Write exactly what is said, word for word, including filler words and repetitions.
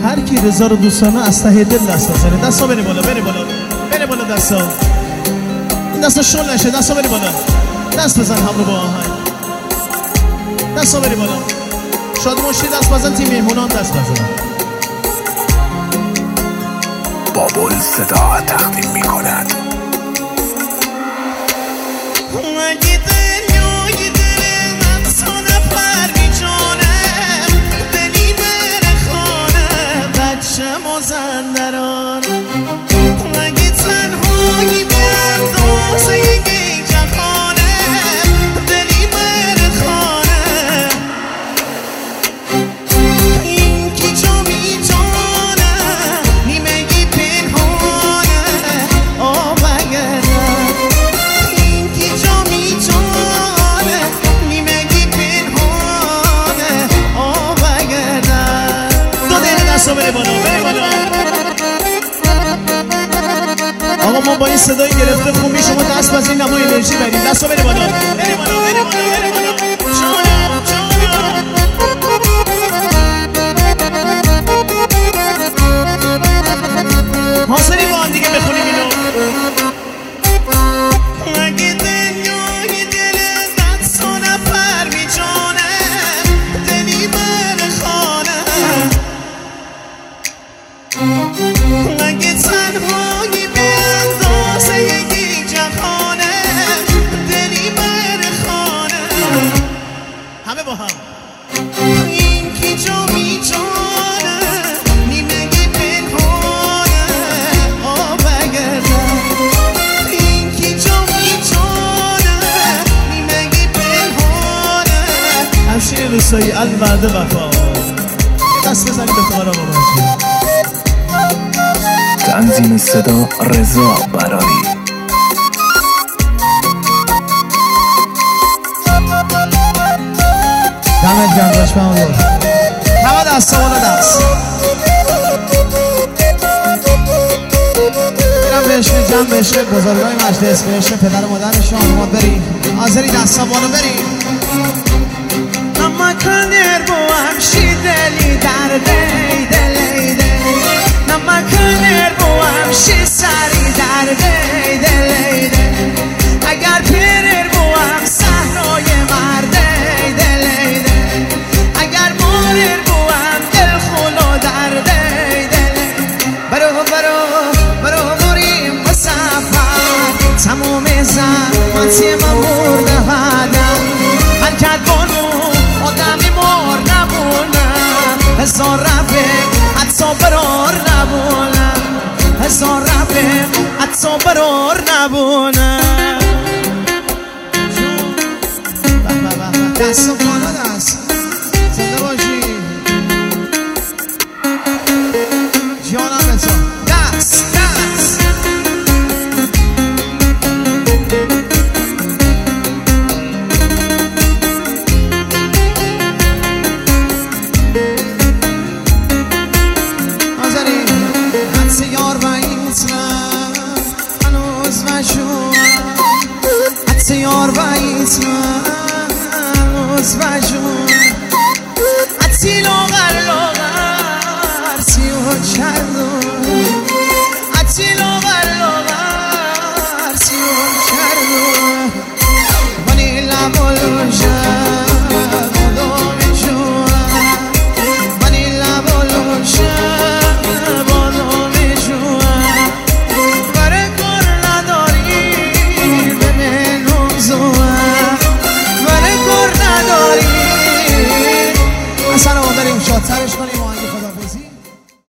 هر کی رضا رو دوستانه از ته دل دست بزنه. دستا بری بالا، بری بالا، بری بالا دستا. این دستا شل نشه، دستا بری بالا. دست بزن همرو با آهنگ. دستا بری بالا. شادی مشتی دست بزن، تیم میهمونان دست بزن. بابل صدا تقدیم می کند. مازندران مگه تنهایی بیاندازه یک جهانه دلی بره خانه این کی جا میتونه نیمگی پنهانه آب اگر این کی جا میتونه نیمگی پنهانه آب اگر دو دقیقه دست رو بره بالا، بره بالا. آقا ما با این صدای گرفته خوبی شما دست بزنید نما انرژی برید. دستو بری بالا، بری بالا، بری بالا، بری بالا. جانم جانم حاضری با هم دیگه بخونیم اینو. مگه دنیای دل دست و نفر میجانه دلی بر خانه مگه تنهایی بیاندازه یک جهانه دلی بر خانه همه با هم این کی جا میجانه نیمگی پنهانه آب اگردن این کی جا میجانه نیمگی پنهانه همشیر روستایی الورده وفا. دست بزنید به کارا بابا. تنظیم صدا رضا برایی. دمت گرم داشت محمود. همه دست بالا دست. میرم به عشق جمع به عشق بزرگای مجلس به عشق پدر مادر شما بریم. حاضری دستا بالا بریم. اما کنیر بو همشی دلی در دی دلی دی نما کنیر بو همشی سری در دی دلی دی اگر پیریر بو هم صحرای مرده دلی دی اگر موریر بو هم دل خلو در دی دلی برو برو برو بریم مسافر تموم زحمتی من برده هدم حرکت بانو آدمی مار نبونم هزار رفیق حتی برار نبونم هزار رفیق حتی برار نبونم. دست و بالا دست زنده باشی جانم بچه دست دست یار و ایتمن از وجود